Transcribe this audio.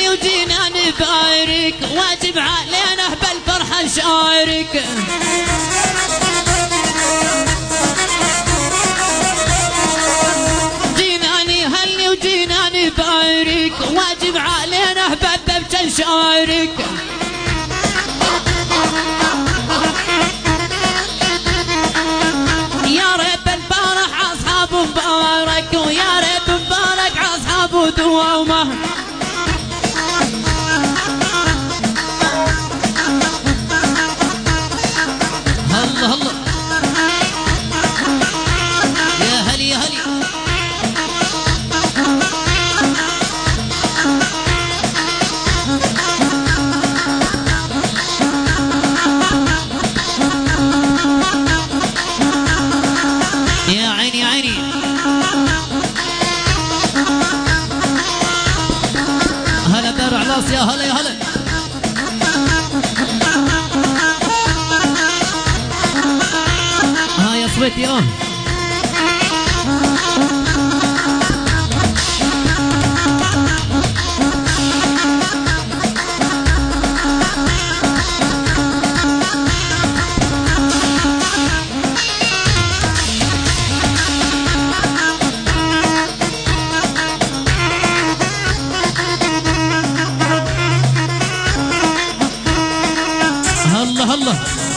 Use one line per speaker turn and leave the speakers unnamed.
هلي وجينا نبارك واجب علينا بالفرحة نشارك. هلي وجينا نبارك واجب علينا بالذبح نشارك. يا ريت الفرح اصحاب مبارك ويا ريت مبارك اصحاب دوامه. الله الله يا هلي يا هلي. يا عيني يا عيني. هلا دار علاص يا هلا يا هلا. ها يا صويتي الله الله.